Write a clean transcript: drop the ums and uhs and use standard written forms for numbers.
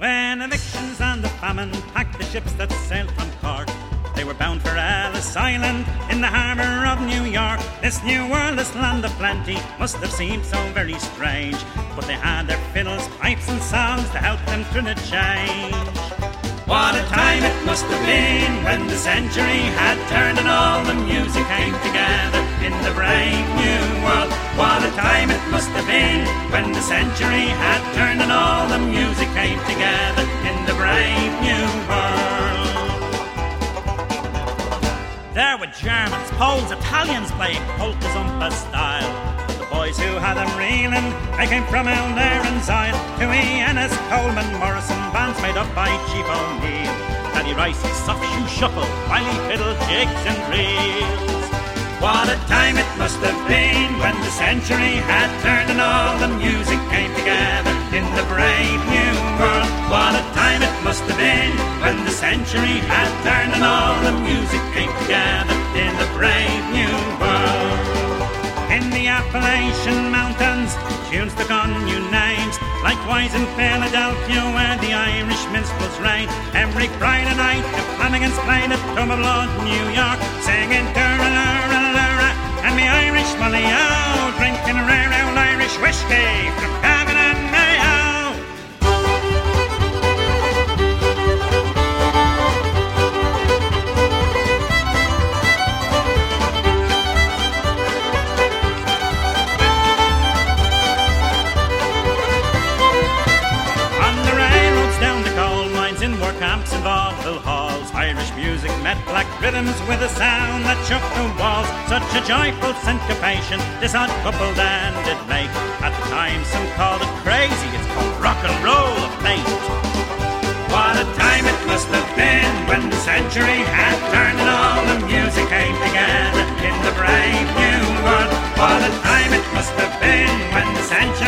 When evictions and the famine packed the ships that sailed from Cork, they were bound for Ellis Island in the harbour of New York. This new world, this land of plenty, must have seemed so very strange, but they had their fiddles, pipes and songs to help them through the change. What a time it must have been when the century had turned and all the music came together in the brave new world. What a time it must have been when the century had turned and all the music came together in the brave new world. There were Germans, Poles, Italians playing polka zumba style. The boys who had them reeling, they came from out there in Zyle. Huey, Ennis, Coleman, Morrison, bands made up by Chief O'Neill. Daddy Ricey, soft shoe shuffle, while he fiddled jigs and reels. What a time it must have been when the century had turned and all the music came together in the brave new world. What a time it must have been when the century had turned and all the music came together in the brave new world. In the Appalachian Mountains, tunes took on new names. Likewise in Philadelphia, where the Irish minstrels reign. Every Friday night, the Flanagans played at Tomb of Blood, New York, singing Turra-lura-lura, and the Irish Molly-O, drinking rare old Irish whiskey from Cavan and Mayo. In war camps and vaudeville halls, Irish music met black rhythms with a sound that shook the walls. Such a joyful syncopation this odd couple then did make. At the time some called it crazy, it's called rock and roll of fate. What a time it must have been when the century had turned and all the music came together in the brave new world. What a time it must have been when the century